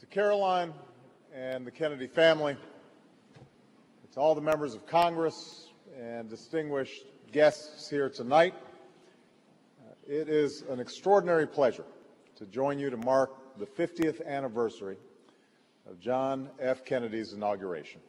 Caroline and the Kennedy family, to all the members of Congress and distinguished guests here tonight, it is an extraordinary pleasure to join you to mark the 50th anniversary of John F. Kennedy's inauguration.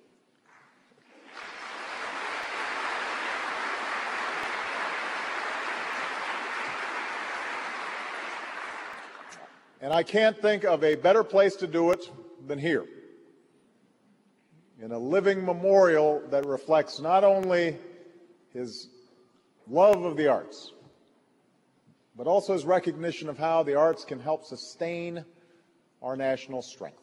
And I can't think of a better place to do it than here, in a living memorial that reflects not only his love of the arts, but also his recognition of how the arts can help sustain our national strength.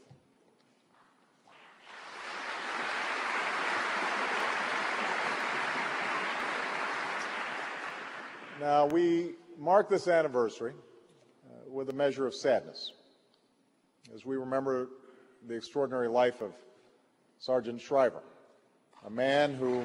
Now, we mark this anniversary with a measure of sadness as we remember the extraordinary life of Sargent Shriver, a man who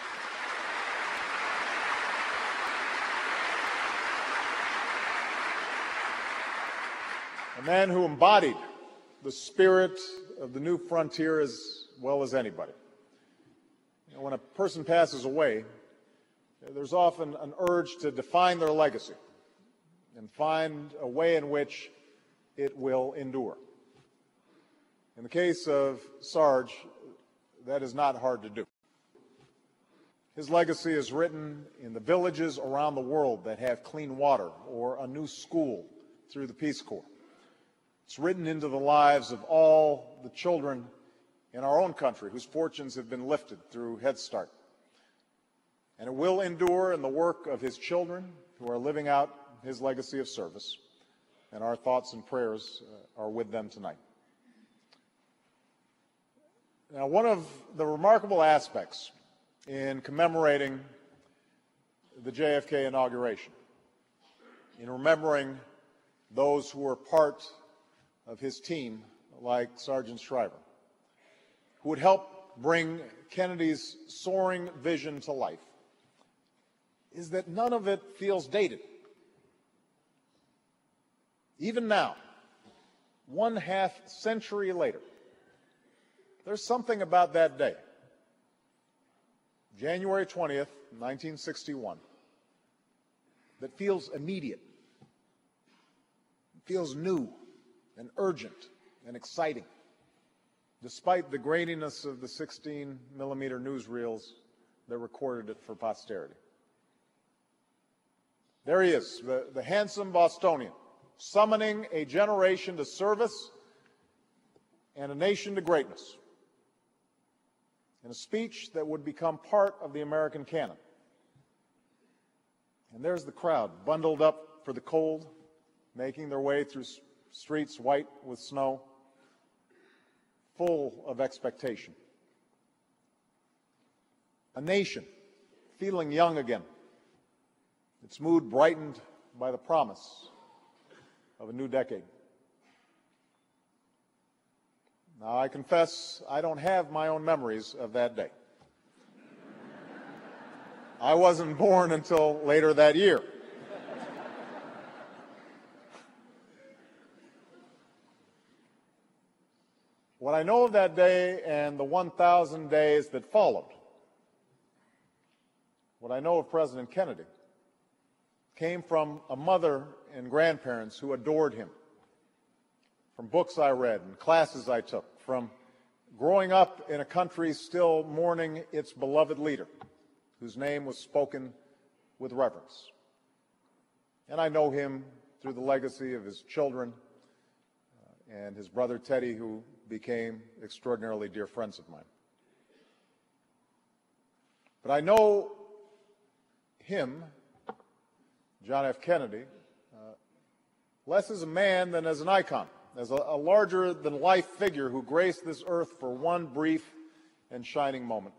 embodied the spirit of the new frontier as well as anybody. You know, when a person passes away, there's often an urge to define their legacy and find a way in which it will endure. In the case of Sarge, that is not hard to do. His legacy is written in the villages around the world that have clean water or a new school through the Peace Corps. It's written into the lives of all the children in our own country whose fortunes have been lifted through Head Start. And it will endure in the work of his children who are living out his legacy of service, and our thoughts and prayers are with them tonight. Now, one of the remarkable aspects in commemorating the JFK inauguration, in remembering those who were part of his team, like Sargent Shriver, who would help bring Kennedy's soaring vision to life, is that none of it feels dated. Even now, 1/2 century later, there's something about that day, January 20th, 1961, that feels immediate, feels new and urgent and exciting, despite the graininess of the 16-millimeter newsreels that recorded it for posterity. There he is, the handsome Bostonian, summoning a generation to service and a nation to greatness, in a speech that would become part of the American canon. And there's the crowd, bundled up for the cold, making their way through streets white with snow, full of expectation. A nation feeling young again, its mood brightened by the promise of a new decade. Now, I confess I don't have my own memories of that day. I wasn't born until later that year. What I know of that day and the 1,000 days that followed, what I know of President Kennedy, came from a mother and grandparents who adored him, from books I read and classes I took, from growing up in a country still mourning its beloved leader, whose name was spoken with reverence. And I know him through the legacy of his children and his brother Teddy, who became extraordinarily dear friends of mine. But I know him, John F. Kennedy, less as a man than as an icon, as a larger-than-life figure who graced this earth for one brief and shining moment.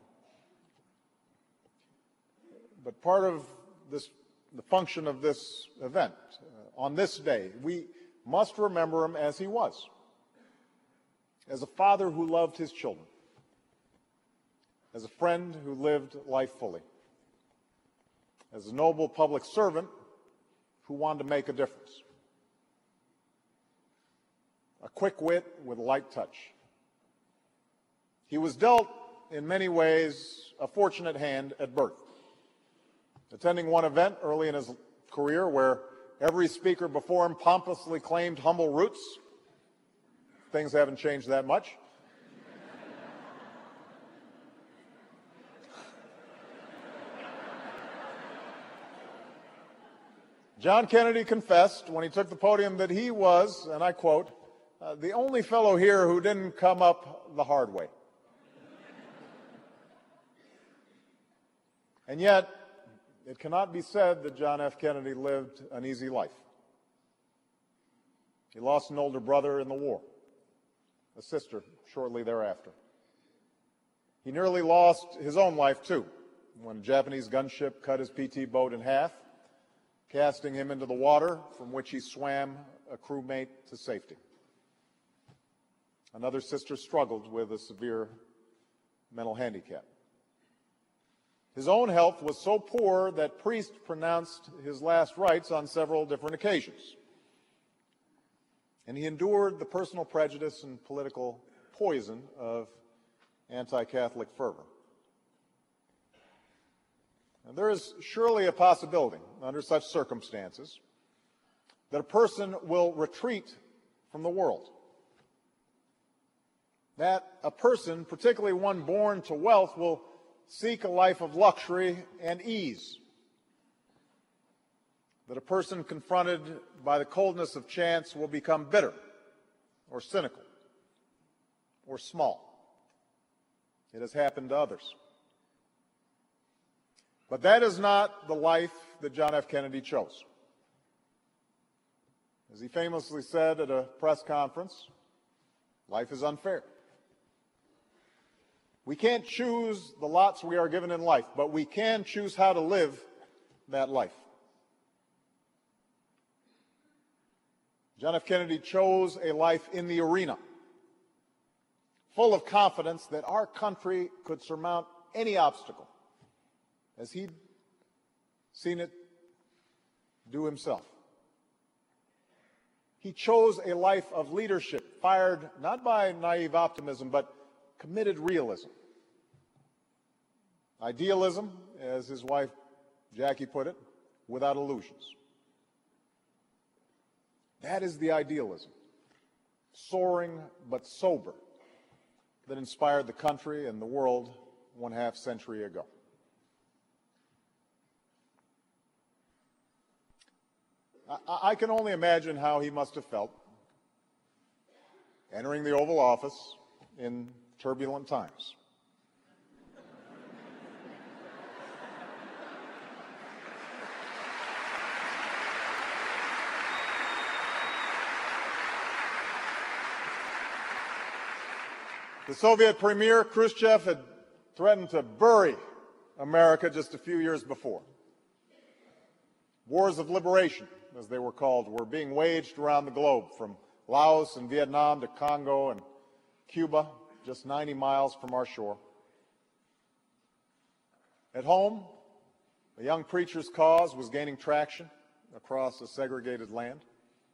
But part of the function of this event, on this day, we must remember him as he was, as a father who loved his children, as a friend who lived life fully, as a noble public servant who wanted to make a difference. a quick wit with a light touch. He was dealt, in many ways, a fortunate hand at birth. Attending one event early in his career where every speaker before him pompously claimed humble roots, things haven't changed that much. John Kennedy confessed when he took the podium that he was, and I quote, the only fellow here who didn't come up the hard way. And yet, it cannot be said that John F. Kennedy lived an easy life. He lost an older brother in the war, a sister shortly thereafter. He nearly lost his own life, too, when a Japanese gunship cut his PT boat in half, casting him into the water from which he swam a crewmate to safety. Another sister struggled with a severe mental handicap. His own health was so poor that priests pronounced his last rites on several different occasions. And he endured the personal prejudice and political poison of anti-Catholic fervor. And there is surely a possibility, under such circumstances, that a person will retreat from the world. That a person, particularly one born to wealth, will seek a life of luxury and ease. That a person confronted by the coldness of chance will become bitter or cynical or small. It has happened to others. But that is not the life that John F. Kennedy chose. As he famously said at a press conference, life is unfair. We can't choose the lots we are given in life, but we can choose how to live that life. John F. Kennedy chose a life in the arena, full of confidence that our country could surmount any obstacle, as he'd seen it do himself. He chose a life of leadership, fired not by naive optimism, but committed realism. Idealism, as his wife Jackie put it, without illusions. That is the idealism, soaring but sober, that inspired the country and the world 1/2 century ago. I can only imagine how he must have felt entering the Oval Office in turbulent times. The Soviet Premier Khrushchev had threatened to bury America just a few years before. Wars of liberation, as they were called, were being waged around the globe, from Laos and Vietnam to Congo and Cuba, just 90 miles from our shore. At home, a young preacher's cause was gaining traction across a segregated land.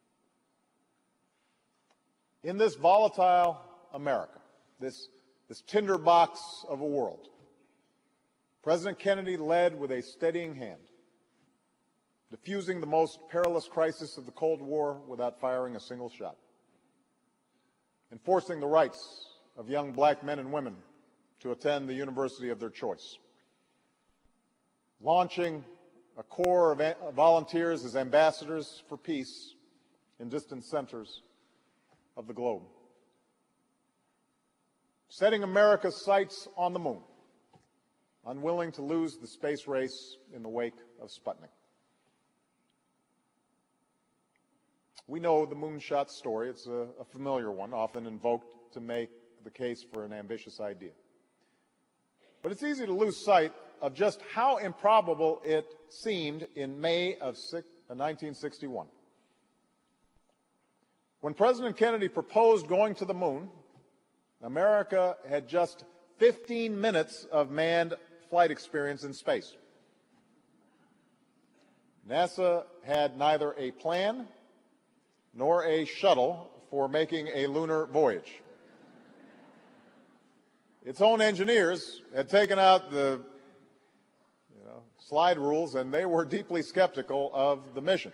In this volatile America, this tinderbox of a world, President Kennedy led with a steadying hand, diffusing the most perilous crisis of the Cold War without firing a single shot, enforcing the rights of young black men and women to attend the university of their choice, launching a corps of volunteers as ambassadors for peace in distant centers of the globe, setting America's sights on the moon, unwilling to lose the space race in the wake of Sputnik. We know the moonshot story. It's a familiar one, often invoked to make the case for an ambitious idea. But it's easy to lose sight of just how improbable it seemed in May of 1961. When President Kennedy proposed going to the moon, America had just 15 minutes of manned flight experience in space. NASA had neither a plan nor a shuttle for making a lunar voyage. Its own engineers had taken out the slide rules, and they were deeply skeptical of the mission.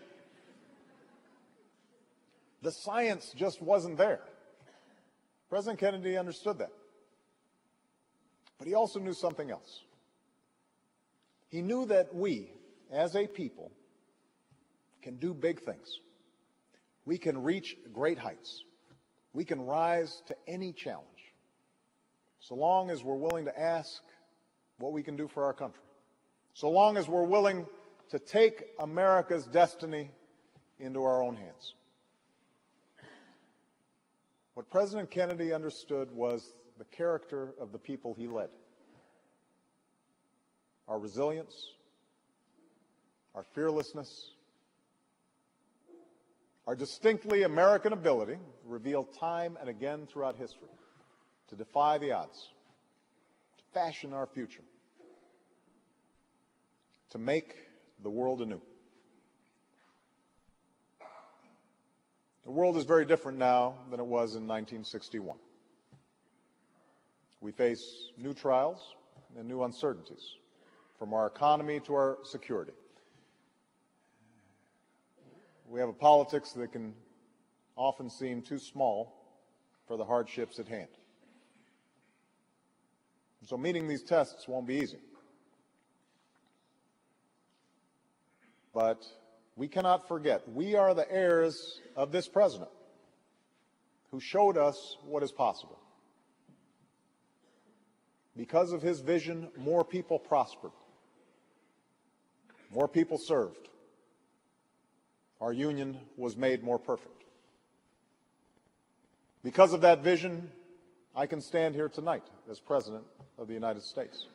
The science just wasn't there. President Kennedy understood that. But he also knew something else. He knew that we, as a people, can do big things. We can reach great heights. We can rise to any challenge, so long as we're willing to ask what we can do for our country, so long as we're willing to take America's destiny into our own hands. What President Kennedy understood was the character of the people he led. Our resilience, our fearlessness, our distinctly American ability, revealed time and again throughout history, to defy the odds, to fashion our future, to make the world anew. The world is very different now than it was in 1961. We face new trials and new uncertainties, from our economy to our security. We have a politics that can often seem too small for the hardships at hand. And so meeting these tests won't be easy. But we cannot forget, we are the heirs of this president who showed us what is possible. Because of his vision, more people prospered. More people served. Our union was made more perfect. Because of that vision, I can stand here tonight as President of the United States.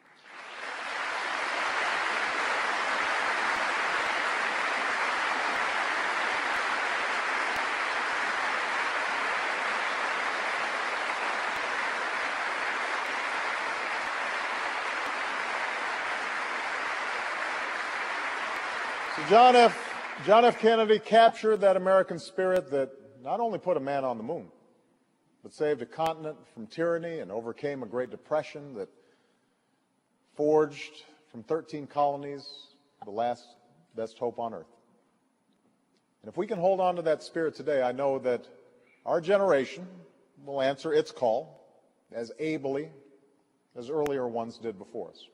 So John F. Kennedy captured that American spirit that not only put a man on the moon, but saved a continent from tyranny and overcame a Great Depression that forged from 13 colonies the last best hope on earth. And if we can hold on to that spirit today, I know that our generation will answer its call as ably as earlier ones did before us.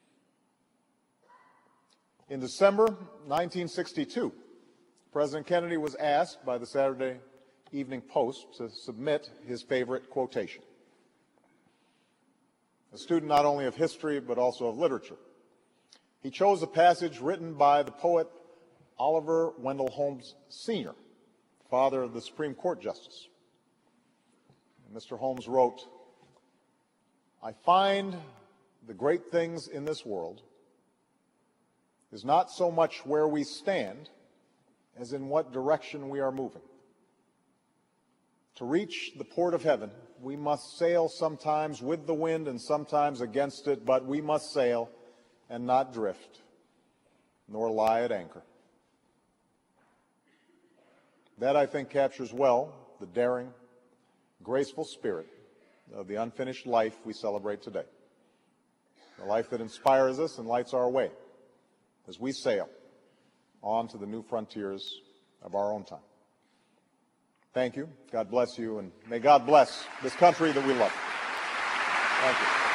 In December 1962, President Kennedy was asked by the Saturday Evening Post to submit his favorite quotation. A student not only of history but also of literature, he chose a passage written by the poet Oliver Wendell Holmes Sr., father of the Supreme Court Justice. And Mr. Holmes wrote, "I find the great things in this world is not so much where we stand as in what direction we are moving. To reach the port of heaven, we must sail sometimes with the wind and sometimes against it, but we must sail and not drift, nor lie at anchor." That, I think, captures well the daring, graceful spirit of the unfinished life we celebrate today. The life that inspires us and lights our way as we sail on to the new frontiers of our own time. Thank you. God bless you, and may God bless this country that we love. Thank you.